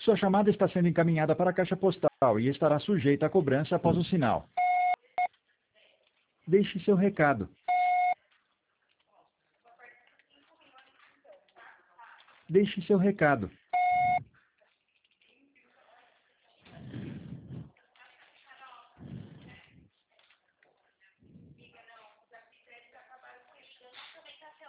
Sua chamada está sendo encaminhada para a caixa postal e estará sujeita a cobrança após o sinal. Deixe seu recado. Deixe seu recado.